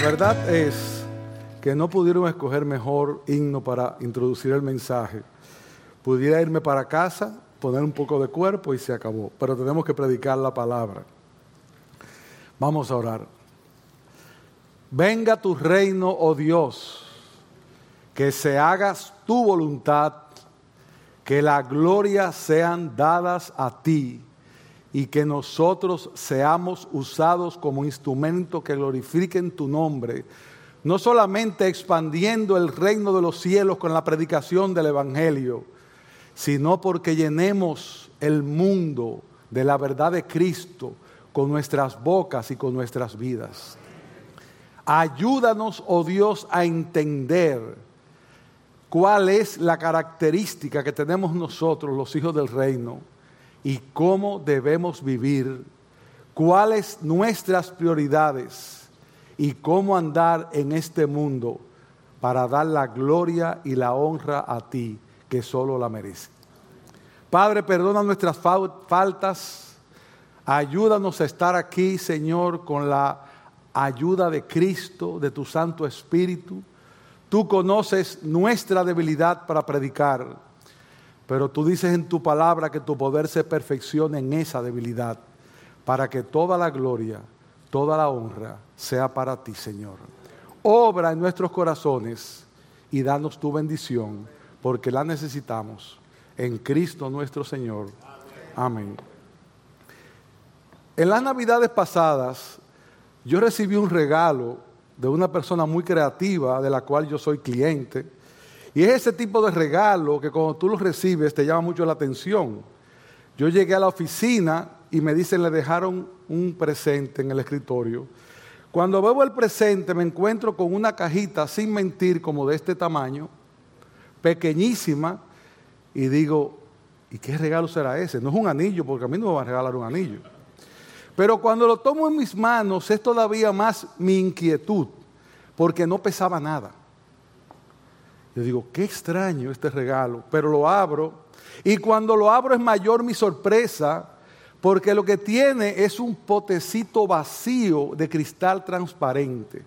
verdad es que no pudieron escoger mejor himno para introducir el mensaje. Pudiera irme para casa, poner un poco de cuerpo y se acabó. Pero tenemos que predicar la palabra. Vamos a orar. Venga tu reino, oh Dios, que se haga tu voluntad, que la gloria sean dadas a ti y que nosotros seamos usados como instrumento que glorifiquen tu nombre, no solamente expandiendo el reino de los cielos con la predicación del Evangelio, sino porque llenemos el mundo de la verdad de Cristo con nuestras bocas y con nuestras vidas. Ayúdanos, oh Dios, a entender cuál es la característica que tenemos nosotros, los hijos del reino, y cómo debemos vivir, cuáles nuestras prioridades y cómo andar en este mundo para dar la gloria y la honra a ti, que solo la mereces. Padre, perdona nuestras faltas, ayúdanos a estar aquí, Señor, con la ayuda de Cristo, de tu Santo Espíritu. Tú conoces nuestra debilidad para predicar, pero tú dices en tu palabra que tu poder se perfeccione en esa debilidad, para que toda la gloria, toda la honra sea para ti, Señor. Obra en nuestros corazones y danos tu bendición, porque la necesitamos en Cristo nuestro Señor. Amén. En las Navidades pasadas, yo recibí un regalo de una persona muy creativa, de la cual yo soy cliente. Y es ese tipo de regalo que cuando tú lo recibes te llama mucho la atención. Yo llegué a la oficina y me dicen, le dejaron un presente en el escritorio. Cuando veo el presente me encuentro con una cajita, sin mentir, como de este tamaño, pequeñísima, y digo, ¿y qué regalo será ese? No es un anillo, porque a mí no me van a regalar un anillo. Pero cuando lo tomo en mis manos es todavía más mi inquietud, porque no pesaba nada. Yo digo, qué extraño este regalo, pero lo abro, y cuando lo abro es mayor mi sorpresa, porque lo que tiene es un potecito vacío de cristal transparente.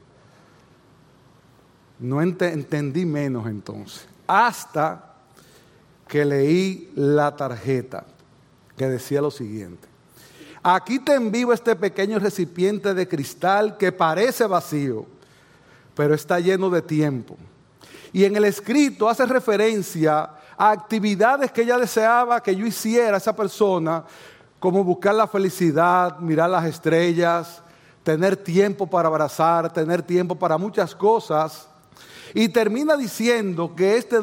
No entendí menos entonces, hasta que leí la tarjeta, que decía lo siguiente: aquí te envío este pequeño recipiente de cristal que parece vacío, pero está lleno de tiempo. Y en el escrito hace referencia a actividades que ella deseaba que yo hiciera, esa persona, como buscar la felicidad, mirar las estrellas, tener tiempo para abrazar, tener tiempo para muchas cosas. Y termina diciendo que este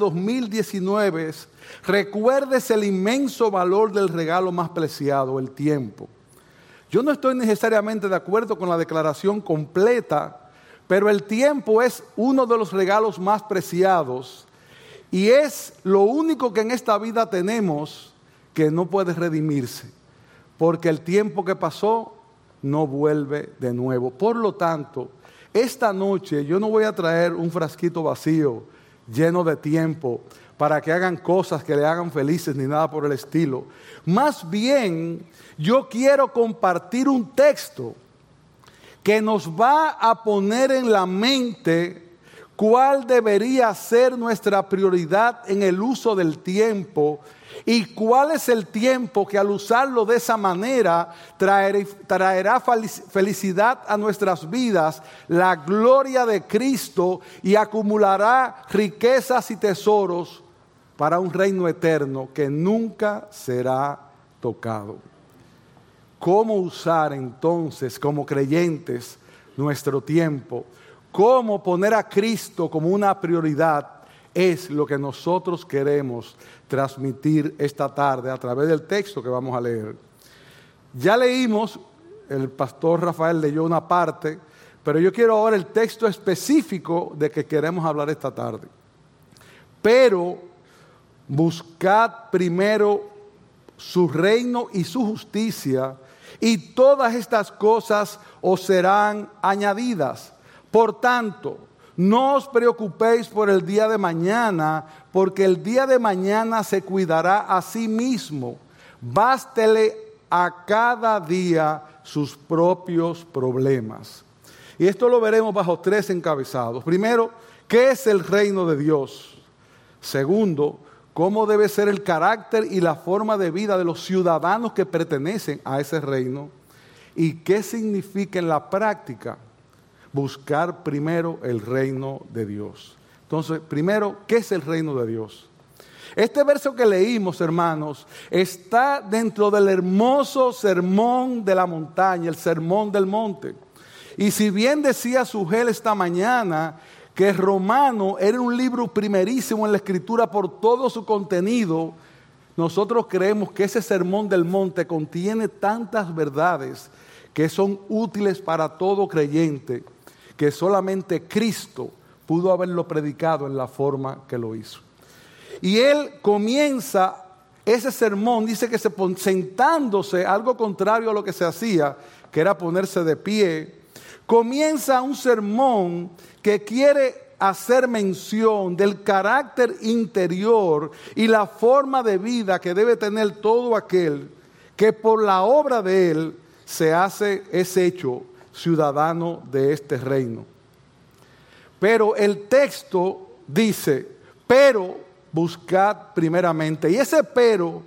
2019 recuerdes el inmenso valor del regalo más preciado, el tiempo. Yo no estoy necesariamente de acuerdo con la declaración completa, pero el tiempo es uno de los regalos más preciados y es lo único que en esta vida tenemos que no puede redimirse, porque el tiempo que pasó no vuelve de nuevo. Por lo tanto, esta noche yo no voy a traer un frasquito vacío lleno de tiempo para que hagan cosas que le hagan felices ni nada por el estilo. Más bien, yo quiero compartir un texto que nos va a poner en la mente cuál debería ser nuestra prioridad en el uso del tiempo y cuál es el tiempo que al usarlo de esa manera traerá felicidad a nuestras vidas, la gloria de Cristo, y acumulará riquezas y tesoros para un reino eterno que nunca será tocado. ¿Cómo usar entonces como creyentes nuestro tiempo? ¿Cómo poner a Cristo como una prioridad? Es lo que nosotros queremos transmitir esta tarde a través del texto que vamos a leer. Ya leímos, el pastor Rafael leyó una parte, pero yo quiero ahora el texto específico de que queremos hablar esta tarde. Pero buscad primero su reino y su justicia, y todas estas cosas os serán añadidas. Por tanto, no os preocupéis por el día de mañana, porque el día de mañana se cuidará a sí mismo. Bástele a cada día sus propios problemas. Y esto lo veremos bajo 3 encabezados. Primero, ¿qué es el reino de Dios? Segundo, ¿cómo debe ser el carácter y la forma de vida de los ciudadanos que pertenecen a ese reino? ¿Y qué significa en la práctica buscar primero el reino de Dios? Entonces, primero, ¿qué es el reino de Dios? Este verso que leímos, hermanos, está dentro del hermoso sermón de la montaña, el sermón del monte. Y si bien decía Sugel esta mañana que Romano era un libro primerísimo en la Escritura por todo su contenido, nosotros creemos que ese sermón del monte contiene tantas verdades que son útiles para todo creyente, que solamente Cristo pudo haberlo predicado en la forma que lo hizo. Y él comienza ese sermón, dice que sentándose, algo contrario a lo que se hacía, que era ponerse de pie, comienza un sermón que quiere hacer mención del carácter interior y la forma de vida que debe tener todo aquel que por la obra de él es hecho ciudadano de este reino. Pero el texto dice, pero buscad primeramente. Y ese pero,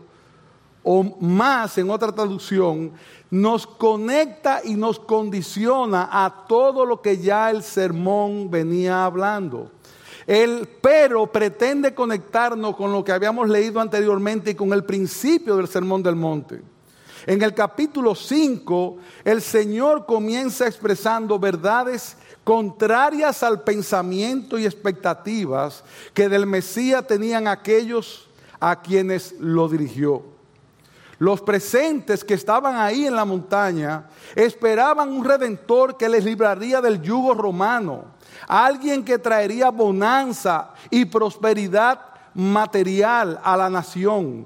o más en otra traducción, nos conecta y nos condiciona a todo lo que ya el sermón venía hablando. El pero pretende conectarnos con lo que habíamos leído anteriormente y con el principio del Sermón del Monte. En el capítulo 5, el Señor comienza expresando verdades contrarias al pensamiento y expectativas que del Mesías tenían aquellos a quienes lo dirigió. Los presentes que estaban ahí en la montaña esperaban un redentor que les libraría del yugo romano, alguien que traería bonanza y prosperidad material a la nación.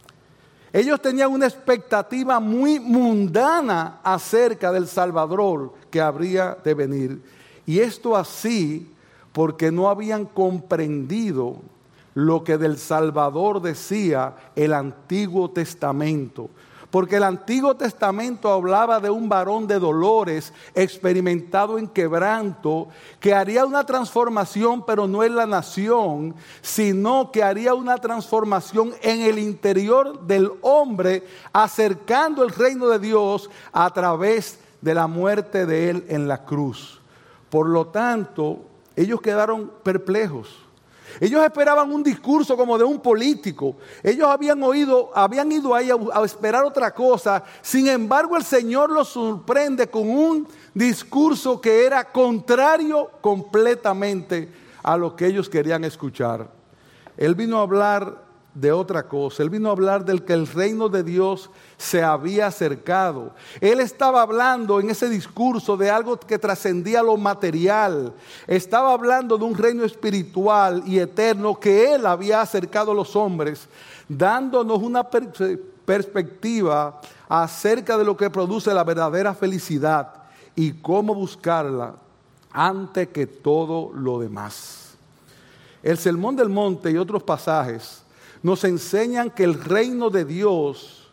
Ellos tenían una expectativa muy mundana acerca del Salvador que habría de venir. Y esto así porque no habían comprendido lo que del Salvador decía el Antiguo Testamento. Porque el Antiguo Testamento hablaba de un varón de dolores, experimentado en quebranto, que haría una transformación, pero no en la nación, sino que haría una transformación en el interior del hombre, acercando el reino de Dios a través de la muerte de él en la cruz. Por lo tanto, ellos quedaron perplejos. Ellos esperaban un discurso como de un político. Ellos habían ido ahí a esperar otra cosa. Sin embargo, el Señor los sorprende con un discurso que era contrario completamente a lo que ellos querían escuchar. Él vino a hablar de otra cosa. Él vino a hablar del que el reino de Dios se había acercado. Él estaba hablando en ese discurso de algo que trascendía lo material. Estaba hablando de un reino espiritual y eterno que Él había acercado a los hombres, dándonos una perspectiva acerca de lo que produce la verdadera felicidad y cómo buscarla antes que todo lo demás. El Sermón del Monte y otros pasajes nos enseñan que el reino de Dios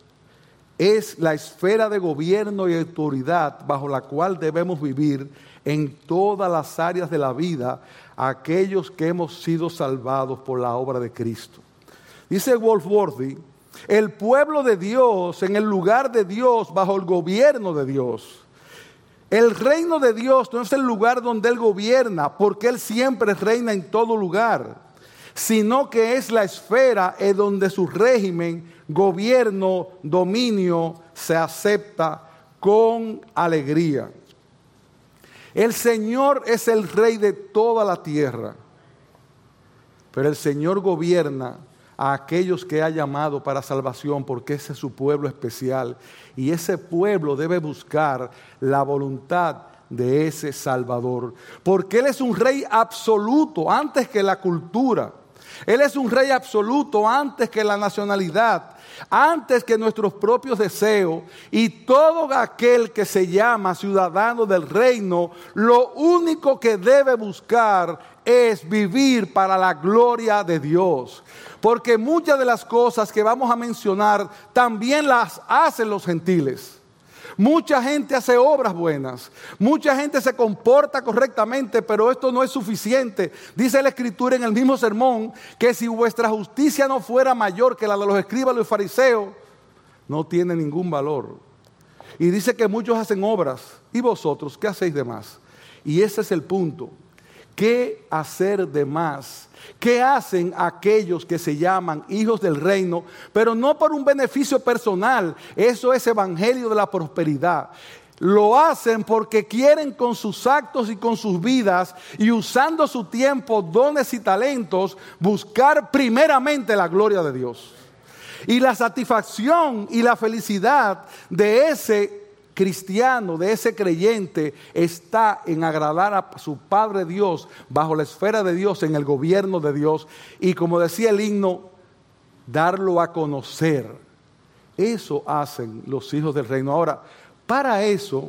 es la esfera de gobierno y autoridad bajo la cual debemos vivir en todas las áreas de la vida aquellos que hemos sido salvados por la obra de Cristo. Dice Goldsworthy, el pueblo de Dios en el lugar de Dios bajo el gobierno de Dios. El reino de Dios no es el lugar donde Él gobierna, porque Él siempre reina en todo lugar, sino que es la esfera en donde su régimen, gobierno, dominio se acepta con alegría. El Señor es el Rey de toda la tierra, pero el Señor gobierna a aquellos que ha llamado para salvación, porque ese es su pueblo especial, y ese pueblo debe buscar la voluntad de ese Salvador, porque Él es un Rey absoluto antes que la cultura. Él es un Rey absoluto antes que la nacionalidad, antes que nuestros propios deseos, y todo aquel que se llama ciudadano del reino, lo único que debe buscar es vivir para la gloria de Dios. Porque muchas de las cosas que vamos a mencionar también las hacen los gentiles. Mucha gente hace obras buenas, mucha gente se comporta correctamente, pero esto no es suficiente. Dice la Escritura en el mismo sermón que si vuestra justicia no fuera mayor que la de los escribas y los fariseos, no tiene ningún valor. Y dice que muchos hacen obras, ¿y vosotros qué hacéis de más? Y ese es el punto. ¿Qué hacer de más? ¿Qué hacen aquellos que se llaman hijos del reino, pero no por un beneficio personal? Eso es evangelio de la prosperidad. Lo hacen porque quieren con sus actos y con sus vidas y usando su tiempo, dones y talentos, buscar primeramente la gloria de Dios. Y la satisfacción y la felicidad de ese cristiano, de ese creyente, está en agradar a su Padre Dios, bajo la esfera de Dios, en el gobierno de Dios, y como decía el himno, darlo a conocer. Eso hacen los hijos del reino. Ahora, para eso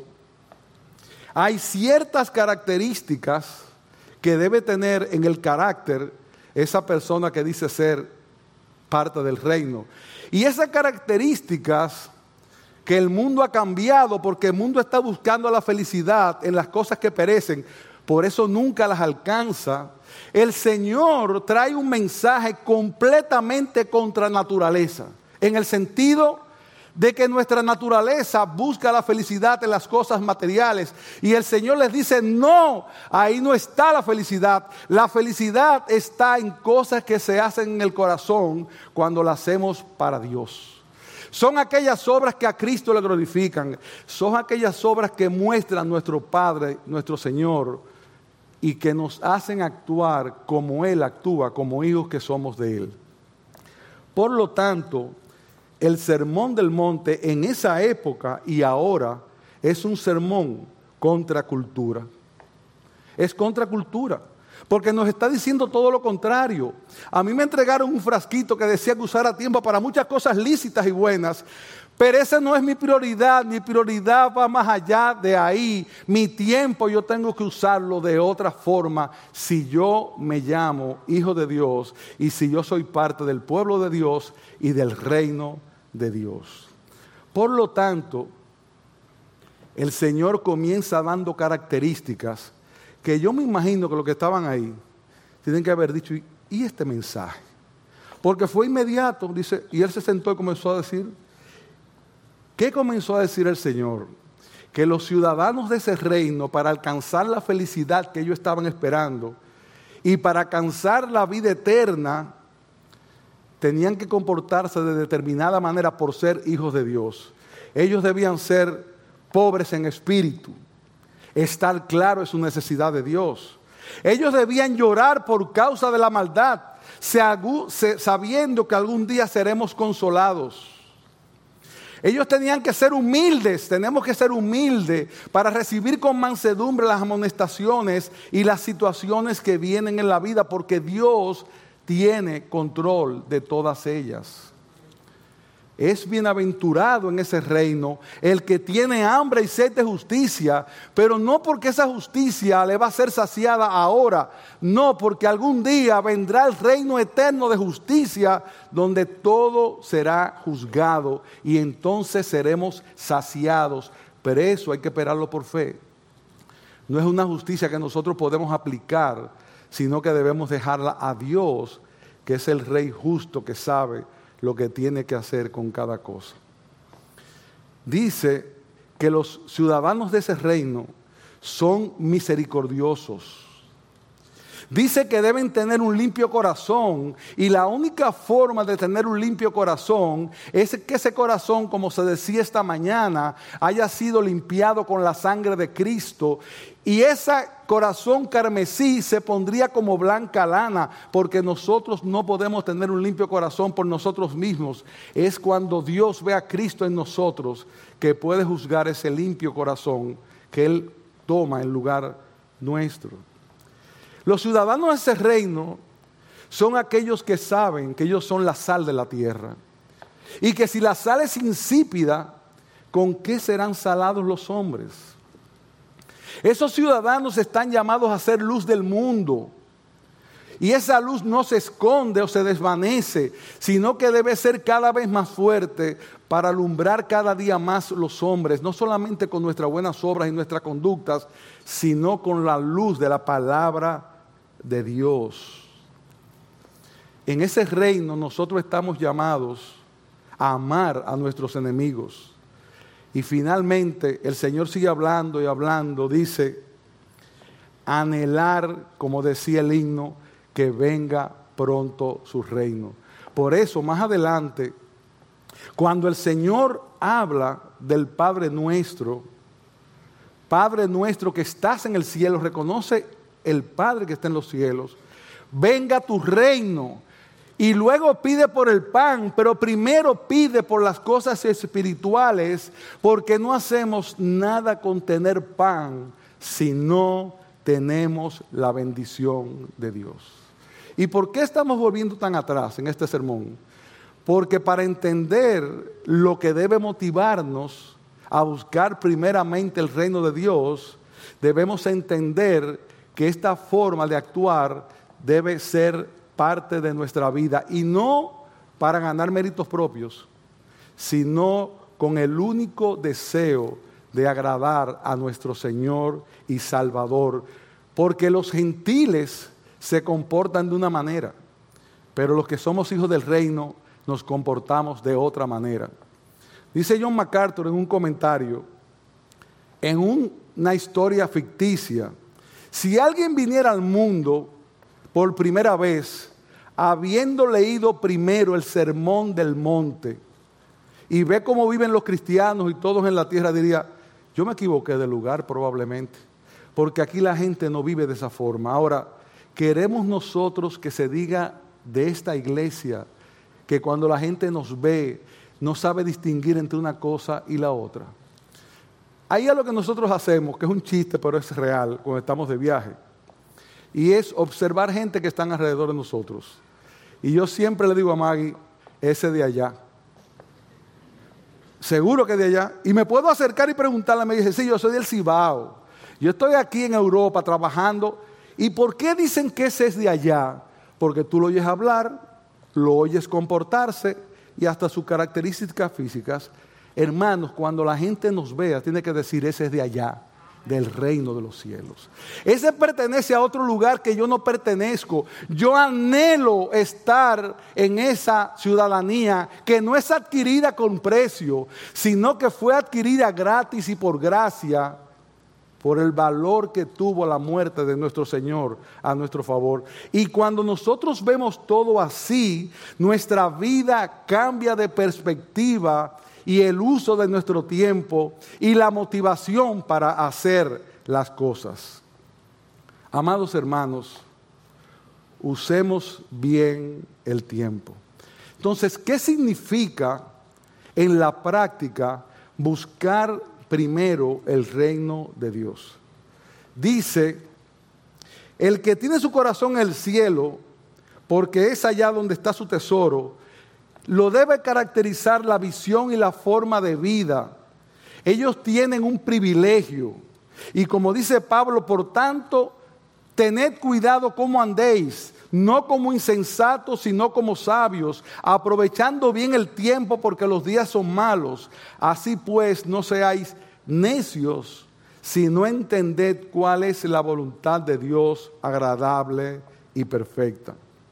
hay ciertas características que debe tener en el carácter esa persona que dice ser parte del reino. Y esas características que el mundo ha cambiado, porque el mundo está buscando la felicidad en las cosas que perecen, por eso nunca las alcanza. El Señor trae un mensaje completamente contra naturaleza, en el sentido de que nuestra naturaleza busca la felicidad en las cosas materiales, y el Señor les dice: no, ahí no está la felicidad. La felicidad está en cosas que se hacen en el corazón cuando las hacemos para Dios. Son aquellas obras que a Cristo le glorifican. Son aquellas obras que muestran nuestro Padre, nuestro Señor, y que nos hacen actuar como Él actúa, como hijos que somos de Él. Por lo tanto, el sermón del monte en esa época y ahora es un sermón contra cultura. Es contra cultura. Porque nos está diciendo todo lo contrario. A mí me entregaron un frasquito que decía que usara tiempo para muchas cosas lícitas y buenas, pero esa no es mi prioridad. Mi prioridad va más allá de ahí. Mi tiempo yo tengo que usarlo de otra forma si yo me llamo hijo de Dios y si yo soy parte del pueblo de Dios y del reino de Dios. Por lo tanto, el Señor comienza dando características que yo me imagino que los que estaban ahí tienen que haber dicho: ¿y este mensaje? Porque fue inmediato, dice, y él se sentó y comenzó a decir. ¿Qué comenzó a decir el Señor? Que los ciudadanos de ese reino, para alcanzar la felicidad que ellos estaban esperando y para alcanzar la vida eterna, tenían que comportarse de determinada manera por ser hijos de Dios. Ellos debían ser pobres en espíritu, estar claro en su necesidad de Dios. Ellos debían llorar por causa de la maldad, sabiendo que algún día seremos consolados. Ellos tenían que ser humildes, tenemos que ser humildes para recibir con mansedumbre las amonestaciones y las situaciones que vienen en la vida, porque Dios tiene control de todas ellas. Es bienaventurado en ese reino el que tiene hambre y sed de justicia, pero no porque esa justicia le va a ser saciada ahora, no, porque algún día vendrá el reino eterno de justicia donde todo será juzgado y entonces seremos saciados, pero eso hay que esperarlo por fe. No es una justicia que nosotros podemos aplicar, sino que debemos dejarla a Dios, que es el Rey justo que sabe lo que tiene que hacer con cada cosa. Dice que los ciudadanos de ese reino son misericordiosos. Dice que deben tener un limpio corazón, y la única forma de tener un limpio corazón es que ese corazón, como se decía esta mañana, haya sido limpiado con la sangre de Cristo, y ese corazón carmesí se pondría como blanca lana, porque nosotros no podemos tener un limpio corazón por nosotros mismos. Es cuando Dios ve a Cristo en nosotros que puede juzgar ese limpio corazón que Él toma en lugar nuestro. Los ciudadanos de ese reino son aquellos que saben que ellos son la sal de la tierra. Y que si la sal es insípida, ¿con qué serán salados los hombres? Esos ciudadanos están llamados a ser luz del mundo. Y esa luz no se esconde o se desvanece, sino que debe ser cada vez más fuerte para alumbrar cada día más los hombres, no solamente con nuestras buenas obras y nuestras conductas, sino con la luz de la palabra de Dios. En ese reino nosotros estamos llamados a amar a nuestros enemigos. Y finalmente el Señor sigue hablando y hablando, dice, anhelar, como decía el himno, que venga pronto su reino. Por eso, más adelante, cuando el Señor habla del Padre nuestro que estás en el cielo, reconoce el Padre que está en los cielos, venga tu reino. Y luego pide por el pan, pero primero pide por las cosas espirituales, porque no hacemos nada con tener pan si no tenemos la bendición de Dios. ¿Y por qué estamos volviendo tan atrás en este sermón? Porque para entender lo que debe motivarnos a buscar primeramente el reino de Dios, debemos entender que esta forma de actuar debe ser parte de nuestra vida, y no para ganar méritos propios, sino con el único deseo de agradar a nuestro Señor y Salvador, porque los gentiles se comportan de una manera, pero los que somos hijos del reino nos comportamos de otra manera. Dice John MacArthur en un comentario, en una historia ficticia, si alguien viniera al mundo por primera vez, habiendo leído primero el Sermón del Monte, y ve cómo viven los cristianos y todos en la tierra, diría, yo me equivoqué de lugar probablemente, porque aquí la gente no vive de esa forma. Ahora, queremos nosotros que se diga de esta iglesia, que cuando la gente nos ve, no sabe distinguir entre una cosa y la otra. Ahí es lo que nosotros hacemos, que es un chiste, pero es real, cuando estamos de viaje. Y es observar gente que están alrededor de nosotros. Y yo siempre le digo a Maggie, ese de allá. Seguro que de allá. Y me puedo acercar y preguntarle, me dice, sí, yo soy del Cibao. Yo estoy aquí en Europa trabajando. ¿Y por qué dicen que ese es de allá? Porque tú lo oyes hablar, lo oyes comportarse y hasta sus características físicas. Hermanos, cuando la gente nos vea, tiene que decir, ese es de allá, del reino de los cielos. Ese pertenece a otro lugar que yo no pertenezco. Yo anhelo estar en esa ciudadanía que no es adquirida con precio, sino que fue adquirida gratis y por gracia, por el valor que tuvo la muerte de nuestro Señor a nuestro favor. Y cuando nosotros vemos todo así, nuestra vida cambia de perspectiva, y el uso de nuestro tiempo y la motivación para hacer las cosas. Amados hermanos, usemos bien el tiempo. Entonces, ¿qué significa en la práctica buscar primero el reino de Dios? Dice, el que tiene su corazón en el cielo, porque es allá donde está su tesoro, lo debe caracterizar la visión y la forma de vida. Ellos tienen un privilegio. Y como dice Pablo, por tanto, tened cuidado cómo andéis, no como insensatos, sino como sabios, aprovechando bien el tiempo porque los días son malos. Así pues, no seáis necios, sino entended cuál es la voluntad de Dios agradable y perfecta.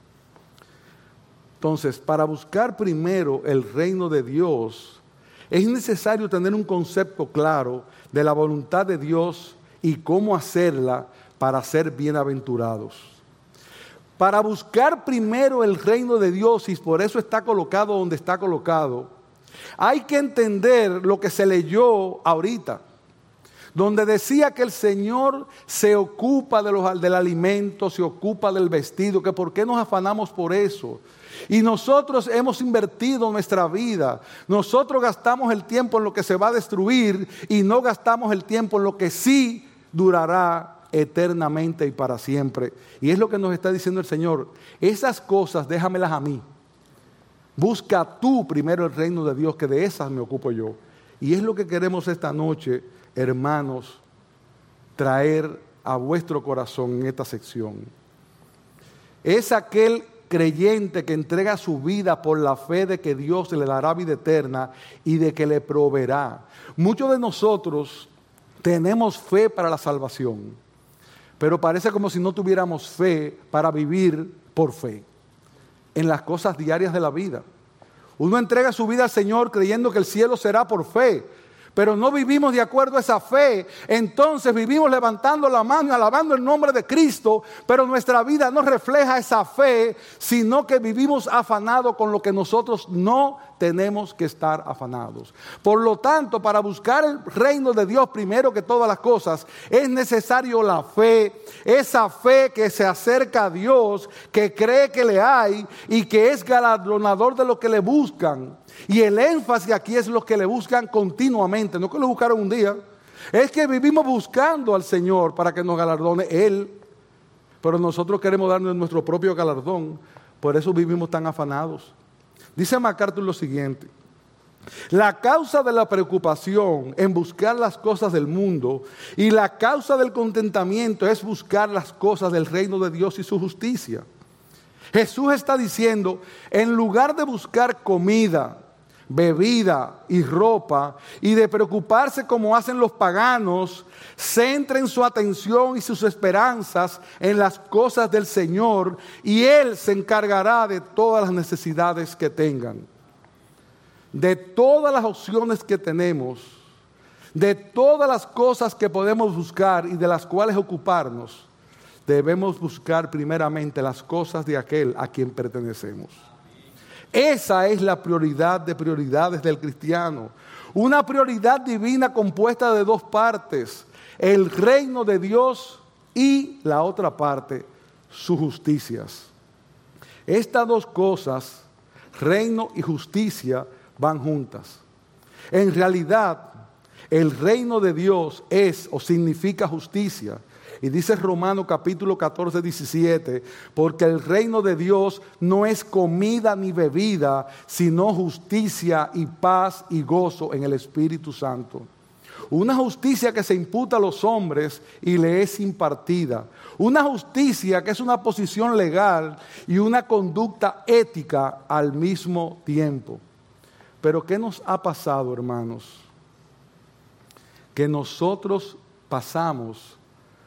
Entonces, para buscar primero el reino de Dios, es necesario tener un concepto claro de la voluntad de Dios y cómo hacerla para ser bienaventurados. Para buscar primero el reino de Dios, y por eso está colocado donde está colocado, hay que entender lo que se leyó ahorita, donde decía que el Señor se ocupa del alimento, se ocupa del vestido, que por qué nos afanamos por eso. Y nosotros hemos invertido nuestra vida. Nosotros gastamos el tiempo en lo que se va a destruir y no gastamos el tiempo en lo que sí durará eternamente y para siempre. Y es lo que nos está diciendo el Señor. Esas cosas déjamelas a mí. Busca tú primero el reino de Dios, que de esas me ocupo yo. Y es lo que queremos esta noche, hermanos, traer a vuestro corazón en esta sección. es aquel creyente que entrega su vida por la fe de que Dios le dará vida eterna y de que le proveerá. Muchos de nosotros tenemos fe para la salvación, pero parece como si no tuviéramos fe para vivir por fe en las cosas diarias de la vida. Uno entrega su vida al Señor creyendo que el cielo será por fe, pero no vivimos de acuerdo a esa fe. Entonces vivimos levantando la mano y alabando el nombre de Cristo, pero nuestra vida no refleja esa fe, sino que vivimos afanados con lo que nosotros no tenemos que estar afanados. Por lo tanto, para buscar el reino de Dios primero que todas las cosas, es necesario la fe, esa fe que se acerca a Dios, que cree que le hay y que es galardonador de lo que le buscan. Y el énfasis aquí es los que le buscan continuamente, no que lo buscaron un día. Es que vivimos buscando al Señor para que nos galardone Él, pero nosotros queremos darnos nuestro propio galardón, por eso vivimos tan afanados. Dice MacArthur lo siguiente: la causa de la preocupación en buscar las cosas del mundo y la causa del contentamiento es buscar las cosas del reino de Dios y su justicia. Jesús está diciendo, en lugar de buscar comida, bebida y ropa y de preocuparse como hacen los paganos, centren su atención y sus esperanzas en las cosas del Señor y Él se encargará de todas las necesidades que tengan. De todas las opciones que tenemos, de todas las cosas que podemos buscar y de las cuales ocuparnos, debemos buscar primeramente las cosas de aquel a quien pertenecemos. Esa es la prioridad de prioridades del cristiano. Una prioridad divina compuesta de dos partes: el reino de Dios y la otra parte, sus justicias. Estas dos cosas, reino y justicia, van juntas. En realidad, el reino de Dios es o significa justicia. Y dice Romanos capítulo 14, 17, porque el reino de Dios no es comida ni bebida, sino justicia y paz y gozo en el Espíritu Santo. Una justicia que se imputa a los hombres y le es impartida. Una justicia que es una posición legal y una conducta ética al mismo tiempo. Pero ¿qué nos ha pasado, hermanos? Que nosotros pasamos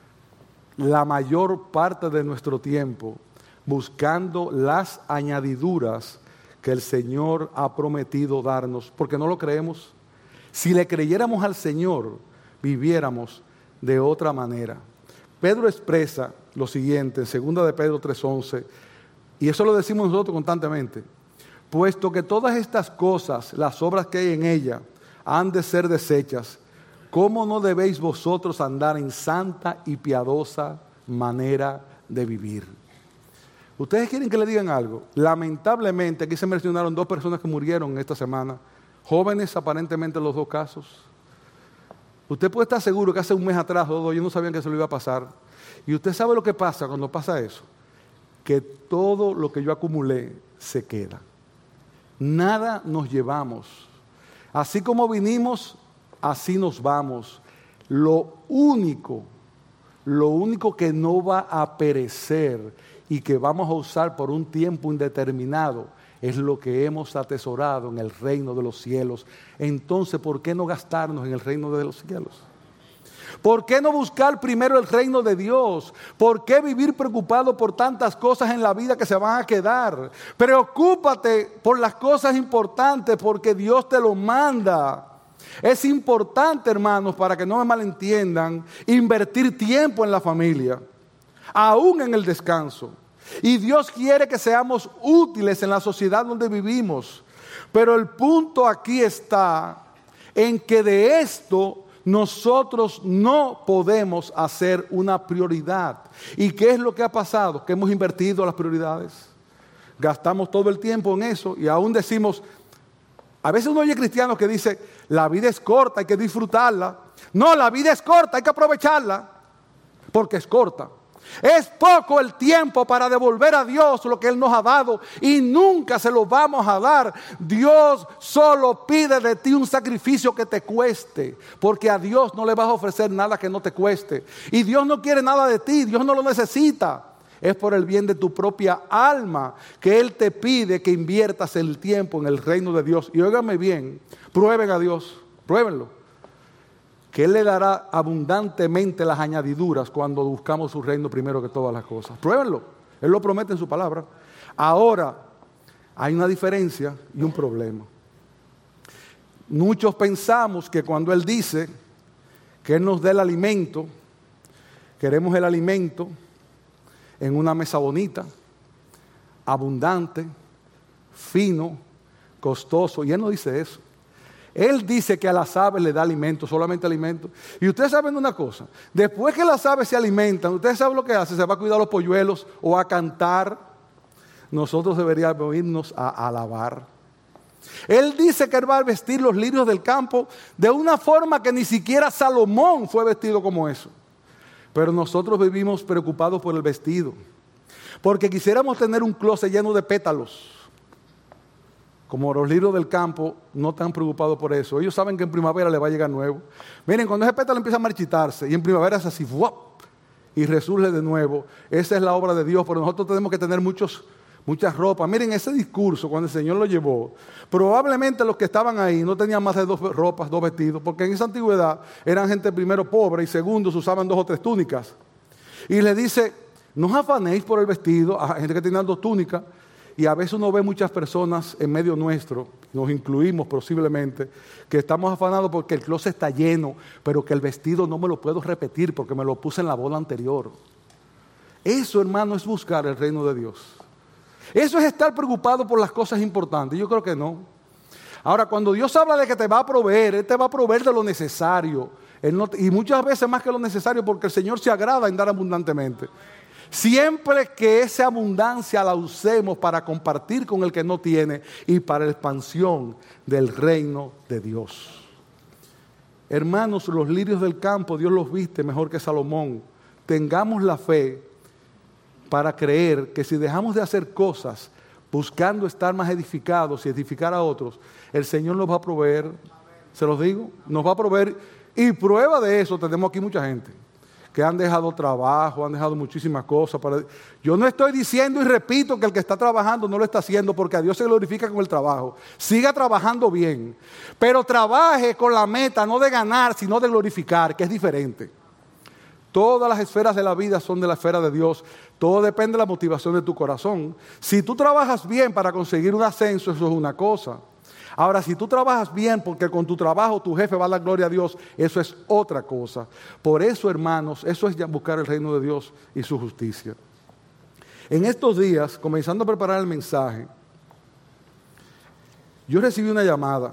la mayor parte de nuestro tiempo buscando las añadiduras que el Señor ha prometido darnos, porque no lo creemos. Si le creyéramos al Señor, viviéramos de otra manera. Pedro expresa lo siguiente en 2 de Pedro 3:11, y eso lo decimos nosotros constantemente: puesto que todas estas cosas, las obras que hay en ella, han de ser deshechas, ¿cómo no debéis vosotros andar en santa y piadosa manera de vivir? ¿Ustedes quieren que le digan algo? Lamentablemente, aquí se mencionaron 2 personas que murieron esta semana, jóvenes aparentemente en los 2 casos. Usted puede estar seguro que hace un mes atrás o 2 yo no sabían que se lo iba a pasar. Y usted sabe lo que pasa cuando pasa eso, que todo lo que yo acumulé se queda. Nada nos llevamos. Así como vinimos, así nos vamos. Lo único que no va a perecer y que vamos a usar por un tiempo indeterminado es lo que hemos atesorado en el reino de los cielos. Entonces, ¿por qué no gastarnos en el reino de los cielos? ¿Por qué no buscar primero el reino de Dios? ¿Por qué vivir preocupado por tantas cosas en la vida que se van a quedar? Preocúpate por las cosas importantes porque Dios te lo manda. Es importante, hermanos, para que no me malentiendan, invertir tiempo en la familia, aún en el descanso. Y Dios quiere que seamos útiles en la sociedad donde vivimos. Pero el punto aquí está en que de esto nosotros no podemos hacer una prioridad. ¿Y qué es lo que ha pasado? Que hemos invertido las prioridades. Gastamos todo el tiempo en eso y aún decimos, a veces uno oye cristianos que dicen, la vida es corta, hay que disfrutarla. No, la vida es corta, hay que aprovecharla, porque es corta. Es poco el tiempo para devolver a Dios lo que Él nos ha dado y nunca se lo vamos a dar. Dios solo pide de ti un sacrificio que te cueste, porque a Dios no le vas a ofrecer nada que no te cueste. Y Dios no quiere nada de ti, Dios no lo necesita. es por el bien de tu propia alma que Él te pide que inviertas el tiempo en el reino de Dios. Y óigame bien, prueben a Dios, pruébenlo, que Él le dará abundantemente las añadiduras cuando buscamos su reino primero que todas las cosas. Pruébenlo, Él lo promete en su palabra. Ahora, hay una diferencia y un problema. Muchos pensamos que cuando Él dice que Él nos dé el alimento, queremos el alimento en una mesa bonita, abundante, fino, costoso. Y Él no dice eso. Él dice que a las aves le da alimento, solamente alimento. Y ustedes saben una cosa, después que las aves se alimentan, ustedes saben lo que hace, se va a cuidar los polluelos o a cantar. Nosotros deberíamos irnos a alabar. Él dice que Él va a vestir los lirios del campo de una forma que ni siquiera Salomón fue vestido como eso. Pero nosotros vivimos preocupados por el vestido, porque quisiéramos tener un closet lleno de pétalos. Como los lirios del campo no están preocupados por eso. Ellos saben que en primavera le va a llegar nuevo. Miren, cuando ese pétalo empieza a marchitarse y en primavera es así, ¡fuap! Y resurge de nuevo. Esa es la obra de Dios, pero nosotros tenemos que tener muchas ropas. Miren, ese discurso cuando el Señor lo llevó, probablemente los que estaban ahí no tenían más de 2 ropas, 2 vestidos, porque en esa antigüedad eran gente primero pobre y segundo se usaban 2 o 3 túnicas. Y le dice, no os afanéis por el vestido, a gente que tenía 2 túnicas. Y a veces uno ve muchas personas en medio nuestro, nos incluimos posiblemente, que estamos afanados porque el closet está lleno, pero que el vestido no me lo puedo repetir porque me lo puse en la boda anterior. Eso, hermano, es buscar el reino de Dios. Eso es estar preocupado por las cosas importantes. Yo creo que no. Ahora, cuando Dios habla de que te va a proveer, Él te va a proveer de lo necesario. Y muchas veces más que lo necesario, porque el Señor se agrada en dar abundantemente. Siempre que esa abundancia la usemos para compartir con el que no tiene y para la expansión del reino de Dios. Hermanos, los lirios del campo Dios los viste mejor que Salomón. Tengamos la fe para creer que si dejamos de hacer cosas buscando estar más edificados y edificar a otros, el Señor nos va a proveer, se los digo, nos va a proveer. Y prueba de eso tenemos aquí mucha gente que han dejado trabajo, han dejado muchísimas cosas. Yo no estoy diciendo y repito que el que está trabajando no lo está haciendo, porque a Dios se glorifica con el trabajo. Siga trabajando bien, pero trabaje con la meta no de ganar, sino de glorificar, que es diferente. Todas las esferas de la vida son de la esfera de Dios. Todo depende de la motivación de tu corazón. Si tú trabajas bien para conseguir un ascenso, eso es una cosa. Ahora, si tú trabajas bien porque con tu trabajo tu jefe va a dar gloria a Dios, eso es otra cosa. Por eso, hermanos, eso es ya buscar el reino de Dios y su justicia. En estos días, comenzando a preparar el mensaje, yo recibí una llamada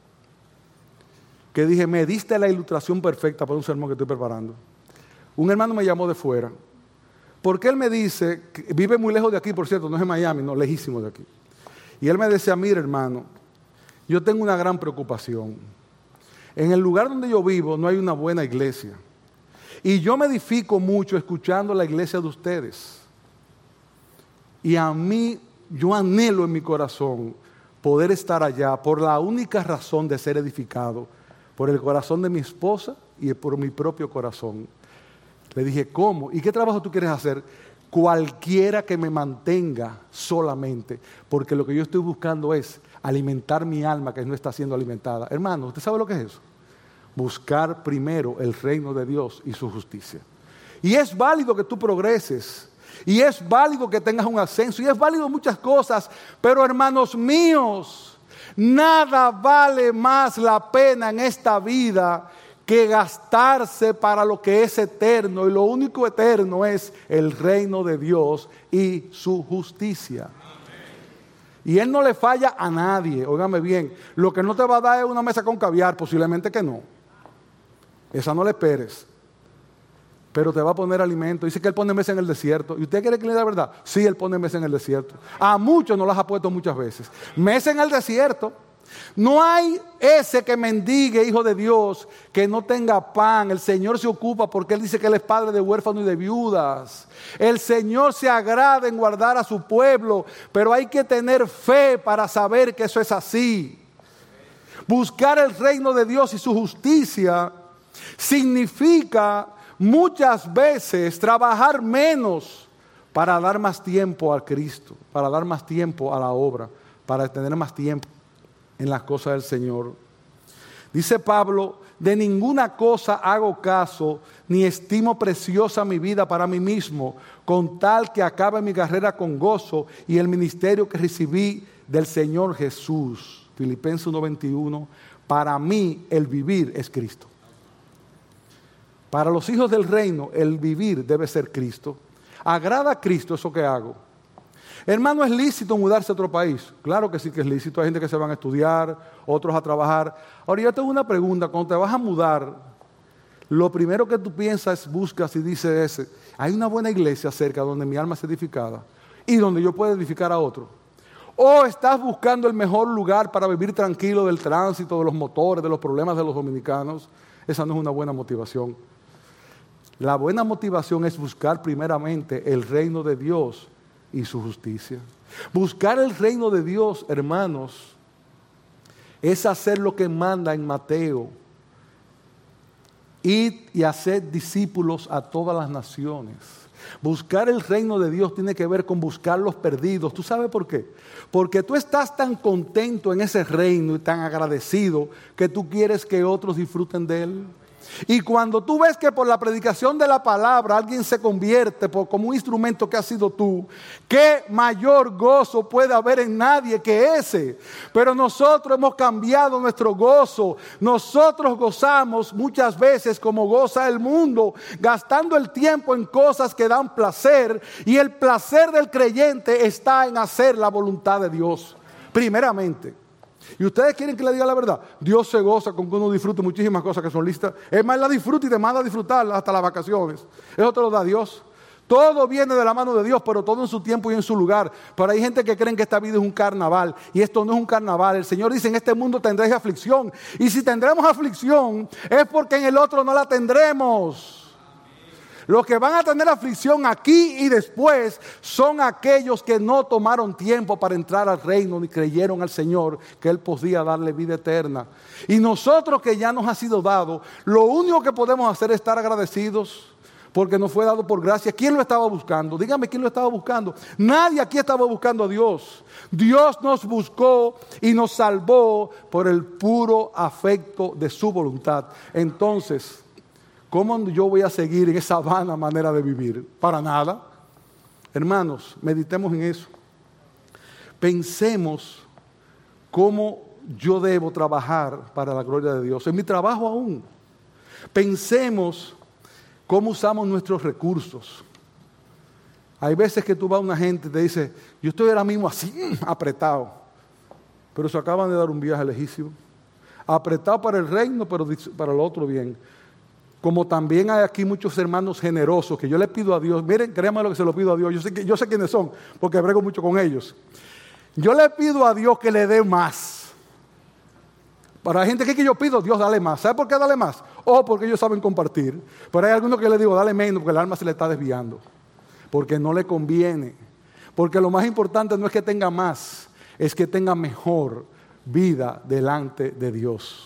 que dije, me diste la ilustración perfecta para un sermón que estoy preparando. Un hermano me llamó de fuera, porque él me dice, que vive muy lejos de aquí, por cierto, no es en Miami, no, lejísimo de aquí. Y él me decía, mira hermano, yo tengo una gran preocupación. En el lugar donde yo vivo no hay una buena iglesia. Y yo me edifico mucho escuchando la iglesia de ustedes. Y a mí, yo anhelo en mi corazón poder estar allá por la única razón de ser edificado, por el corazón de mi esposa y por mi propio corazón. Le dije, ¿cómo? ¿Y qué trabajo tú quieres hacer? Cualquiera que me mantenga solamente, porque lo que yo estoy buscando es alimentar mi alma que no está siendo alimentada. Hermano, ¿usted sabe lo que es eso? Buscar primero el reino de Dios y su justicia. Y es válido que tú progreses, y es válido que tengas un ascenso, y es válido muchas cosas, pero hermanos míos, nada vale más la pena en esta vida que gastarse para lo que es eterno, y lo único eterno es el reino de Dios y su justicia. Y Él no le falla a nadie, óigame bien. Lo que no te va a dar es una mesa con caviar, posiblemente que no. Esa no le esperes. Pero te va a poner alimento. Dice que Él pone mesa en el desierto. ¿Y usted quiere que le diga la verdad? Sí, Él pone mesa en el desierto. A muchos no las ha puesto muchas veces. Mesa en el desierto. No hay ese que mendigue, hijo de Dios, que no tenga pan. El Señor se ocupa porque Él dice que Él es padre de huérfanos y de viudas. El Señor se agrada en guardar a su pueblo, pero hay que tener fe para saber que eso es así. Buscar el reino de Dios y su justicia significa muchas veces trabajar menos para dar más tiempo a Cristo, para dar más tiempo a la obra, para tener más tiempo en las cosas del Señor. Dice Pablo, de ninguna cosa hago caso, ni estimo preciosa mi vida para mí mismo, con tal que acabe mi carrera con gozo y el ministerio que recibí del Señor Jesús. Filipenses 1:21, para mí el vivir es Cristo. Para los hijos del reino, el vivir debe ser Cristo. ¿Agrada a Cristo eso que hago? Hermano, ¿es lícito mudarse a otro país? Claro que sí que es lícito. Hay gente que se van a estudiar, otros a trabajar. Ahora yo tengo una pregunta. Cuando te vas a mudar, lo primero que tú piensas, buscas y dices, hay una buena iglesia cerca donde mi alma sea edificada y donde yo pueda edificar a otro. O estás buscando el mejor lugar para vivir tranquilo del tránsito, de los motores, de los problemas de los dominicanos. Esa no es una buena motivación. La buena motivación es buscar primeramente el reino de Dios y su justicia. Buscar el reino de Dios, hermanos, es hacer lo que manda en Mateo. Id y hacer discípulos a todas las naciones. Buscar el reino de Dios tiene que ver con buscar los perdidos. ¿Tú sabes por qué? Porque tú estás tan contento en ese reino y tan agradecido que tú quieres que otros disfruten de él. Y cuando tú ves que por la predicación de la palabra alguien se convierte como un instrumento que has sido tú, ¿qué mayor gozo puede haber en nadie que ese? Pero nosotros hemos cambiado nuestro gozo. Nosotros gozamos muchas veces como goza el mundo, gastando el tiempo en cosas que dan placer, y el placer del creyente está en hacer la voluntad de Dios, primeramente. Y ustedes quieren que le diga la verdad. Dios se goza con que uno disfrute muchísimas cosas que son listas. Es más, la disfruta y te manda a disfrutarla hasta las vacaciones. Eso te lo da Dios. Todo viene de la mano de Dios, pero todo en su tiempo y en su lugar. Pero hay gente que creen que esta vida es un carnaval, y esto no es un carnaval. El Señor dice, en este mundo tendréis aflicción. Y si tendremos aflicción, es porque en el otro no la tendremos. Los que van a tener aflicción aquí y después son aquellos que no tomaron tiempo para entrar al reino ni creyeron al Señor que Él podía darle vida eterna. Y nosotros, que ya nos ha sido dado, lo único que podemos hacer es estar agradecidos porque nos fue dado por gracia. ¿Quién lo estaba buscando? Dígame, ¿quién lo estaba buscando? Nadie aquí estaba buscando a Dios. Dios nos buscó y nos salvó por el puro afecto de su voluntad. Entonces, ¿cómo yo voy a seguir en esa vana manera de vivir? Para nada. Hermanos, meditemos en eso. Pensemos cómo yo debo trabajar para la gloria de Dios. En mi trabajo aún. Pensemos cómo usamos nuestros recursos. Hay veces que tú vas a una gente y te dice, yo estoy ahora mismo así, apretado. Pero se acaban de dar un viaje lejísimo. Apretado para el reino, pero para el otro bien. Como también hay aquí muchos hermanos generosos que yo le pido a Dios, miren, créanme lo que se lo pido a Dios, yo sé quiénes son, porque brego mucho con ellos. Yo le pido a Dios que le dé más. Para la gente que yo pido, Dios dale más. ¿Sabe por qué dale más? Porque ellos saben compartir. Pero hay algunos que le digo, dale menos, porque el alma se le está desviando. Porque no le conviene. Porque lo más importante no es que tenga más, es que tenga mejor vida delante de Dios.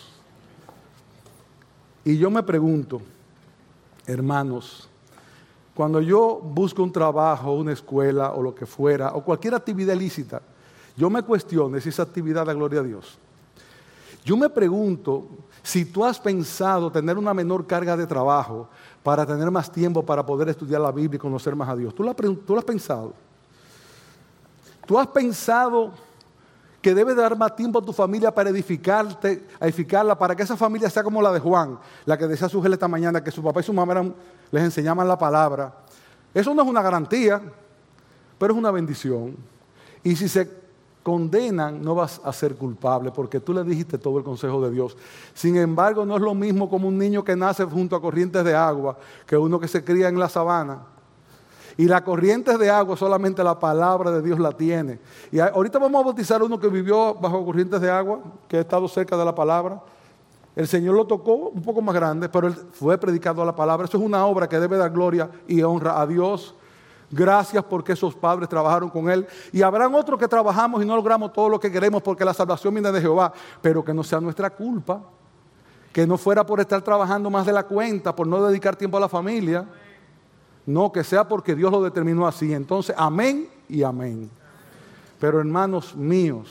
Y yo me pregunto, hermanos, cuando yo busco un trabajo, una escuela o lo que fuera, o cualquier actividad ilícita, yo me cuestiono si esa actividad da gloria a Dios. Yo me pregunto si tú has pensado tener una menor carga de trabajo para tener más tiempo para poder estudiar la Biblia y conocer más a Dios. ¿Tú lo has pensado? ¿Tú has pensado que debe dar más tiempo a tu familia para edificarla, para que esa familia sea como la de Juan, la que decía a su mujer esta mañana que su papá y su mamá les enseñaban la palabra? Eso no es una garantía, pero es una bendición. Y si se condenan, no vas a ser culpable, porque tú le dijiste todo el consejo de Dios. Sin embargo, no es lo mismo como un niño que nace junto a corrientes de agua, que uno que se cría en la sabana. Y las corrientes de agua solamente la palabra de Dios la tiene. Y ahorita vamos a bautizar a uno que vivió bajo corrientes de agua, que ha estado cerca de la palabra. El Señor lo tocó un poco más grande, pero él fue predicado a la palabra. Eso es una obra que debe dar gloria y honra a Dios. Gracias porque esos padres trabajaron con él. Y habrán otros que trabajamos y no logramos todo lo que queremos porque la salvación viene de Jehová. Pero que no sea nuestra culpa. Que no fuera por estar trabajando más de la cuenta, por no dedicar tiempo a la familia. No, que sea porque Dios lo determinó así. Entonces, amén y amén. Pero hermanos míos,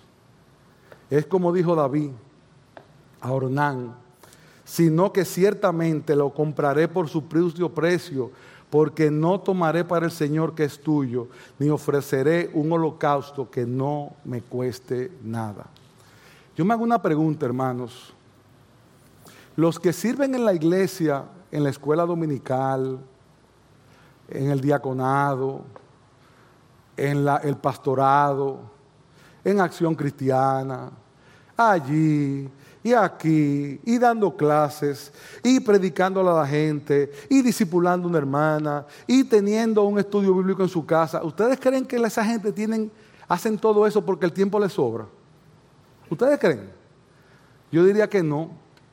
es como dijo David a Ornán, sino que ciertamente lo compraré por su justo precio, porque no tomaré para el Señor que es tuyo, ni ofreceré un holocausto que no me cueste nada. Yo me hago una pregunta, hermanos. Los que sirven en la iglesia, en la escuela dominical, en el diaconado, en el pastorado, en Acción Cristiana, allí y aquí, y dando clases, y predicándole a la gente, y discipulando a una hermana, y teniendo un estudio bíblico en su casa. ¿Ustedes creen que esa gente hacen todo eso porque el tiempo les sobra? ¿Ustedes creen? Yo diría que no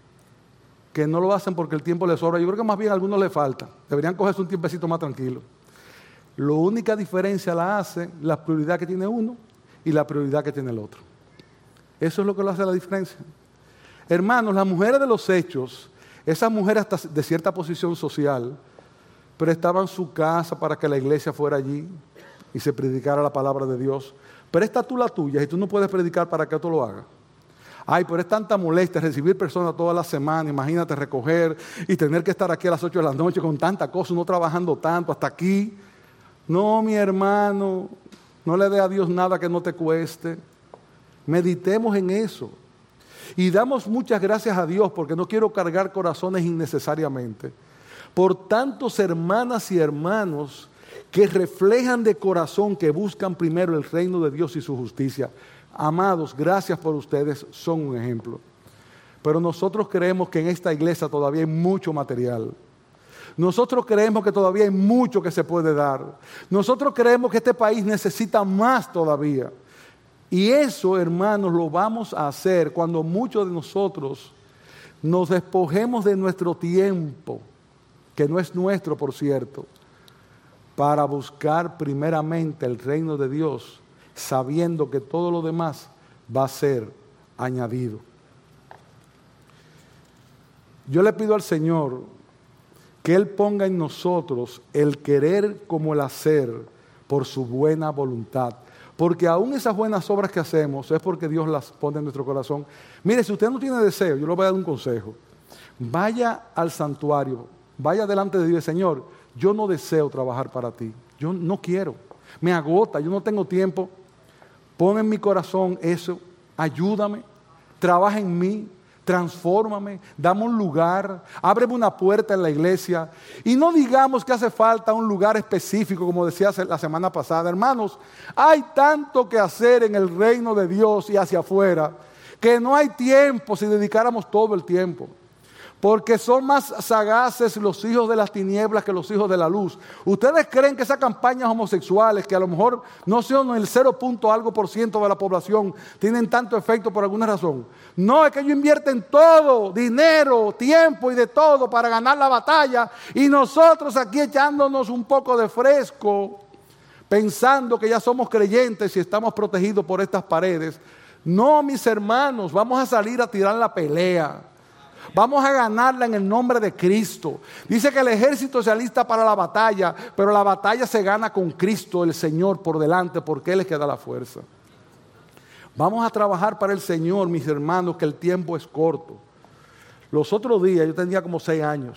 lo hacen porque el tiempo les sobra. Yo creo que más bien a algunos les falta. Deberían cogerse un tiempecito más tranquilo. La única diferencia la hace la prioridad que tiene uno y la prioridad que tiene el otro. Eso es lo que lo hace la diferencia. Hermanos, las mujeres de los Hechos, esas mujeres hasta de cierta posición social, prestaban su casa para que la iglesia fuera allí y se predicara la palabra de Dios. Presta tú la tuya y tú no puedes predicar para que otro lo haga. Ay, pero es tanta molestia recibir personas toda la semana, imagínate recoger y tener que estar aquí a las 8 de la noche con tanta cosa, uno trabajando tanto hasta aquí. No, mi hermano, no le dé a Dios nada que no te cueste. Meditemos en eso. Y damos muchas gracias a Dios, porque no quiero cargar corazones innecesariamente, por tantos hermanas y hermanos que reflejan de corazón que buscan primero el reino de Dios y su justicia. Amados, gracias por ustedes, son un ejemplo. Pero nosotros creemos que en esta iglesia todavía hay mucho material. Nosotros creemos que todavía hay mucho que se puede dar. Nosotros creemos que este país necesita más todavía. Y eso, hermanos, lo vamos a hacer cuando muchos de nosotros nos despojemos de nuestro tiempo, que no es nuestro, por cierto, para buscar primeramente el reino de Dios, sabiendo que todo lo demás va a ser añadido. Yo le pido al Señor que Él ponga en nosotros el querer como el hacer por su buena voluntad. Porque aún esas buenas obras que hacemos es porque Dios las pone en nuestro corazón. Mire, si usted no tiene deseo, yo le voy a dar un consejo. Vaya al santuario, vaya delante de Dios. Señor, yo no deseo trabajar para ti. Yo no quiero. Me agota, yo no tengo tiempo. Pon en mi corazón eso. Ayúdame. Trabaja en mí. Transfórmame, dame un lugar, ábreme una puerta en la iglesia. Y no digamos que hace falta un lugar específico, como decía la semana pasada. Hermanos, hay tanto que hacer en el reino de Dios y hacia afuera, que no hay tiempo si dedicáramos todo el tiempo. Porque son más sagaces los hijos de las tinieblas que los hijos de la luz. ¿Ustedes creen que esas campañas homosexuales, que a lo mejor no son el 0.algo% de la población, tienen tanto efecto por alguna razón? No, es que ellos invierten todo, dinero, tiempo y de todo para ganar la batalla. Y nosotros aquí echándonos un poco de fresco, pensando que ya somos creyentes y estamos protegidos por estas paredes. No, mis hermanos, vamos a salir a tirar la pelea. Vamos a ganarla en el nombre de Cristo. Dice que el ejército se alista para la batalla, pero la batalla se gana con Cristo, el Señor, por delante, porque Él es que da la fuerza. Vamos a trabajar para el Señor, mis hermanos, que el tiempo es corto. Los otros días, yo tenía como 6 años.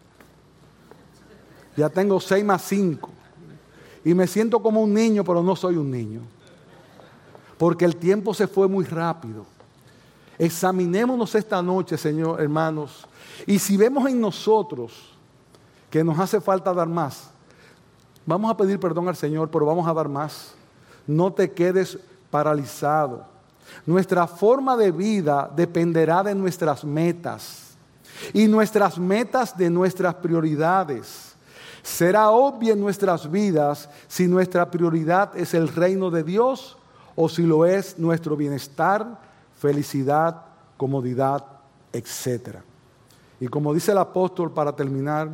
Ya tengo 6 más 5. Y me siento como un niño, pero no soy un niño. Porque el tiempo se fue muy rápido. Examinémonos esta noche, Señor, hermanos, y si vemos en nosotros que nos hace falta dar más, vamos a pedir perdón al Señor, pero vamos a dar más. No te quedes paralizado. Nuestra forma de vida dependerá de nuestras metas y nuestras metas de nuestras prioridades. Será obvio en nuestras vidas si nuestra prioridad es el reino de Dios o si lo es nuestro bienestar, felicidad, comodidad, etc. Y como dice el apóstol para terminar,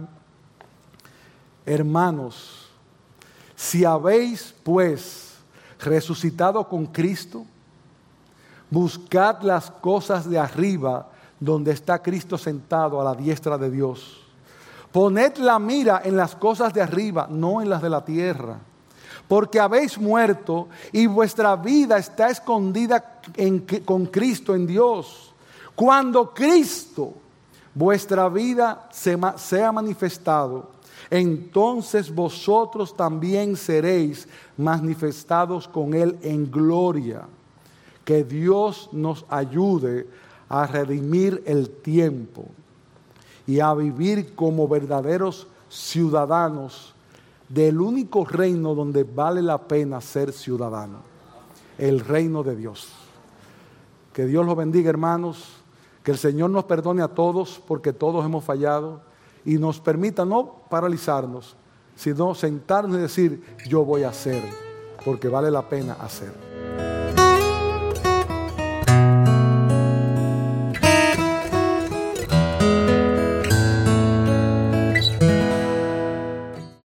hermanos, si habéis pues resucitado con Cristo, buscad las cosas de arriba donde está Cristo sentado a la diestra de Dios. Poned la mira en las cosas de arriba, no en las de la tierra. Porque habéis muerto y vuestra vida está escondida con Cristo en Dios. Cuando Cristo, vuestra vida, sea manifestado, entonces vosotros también seréis manifestados con Él en gloria. Que Dios nos ayude a redimir el tiempo y a vivir como verdaderos ciudadanos del único reino donde vale la pena ser ciudadano, el reino de Dios. Que Dios los bendiga, hermanos, que el Señor nos perdone a todos porque todos hemos fallado y nos permita no paralizarnos, sino sentarnos y decir, yo voy a hacer, porque vale la pena hacer.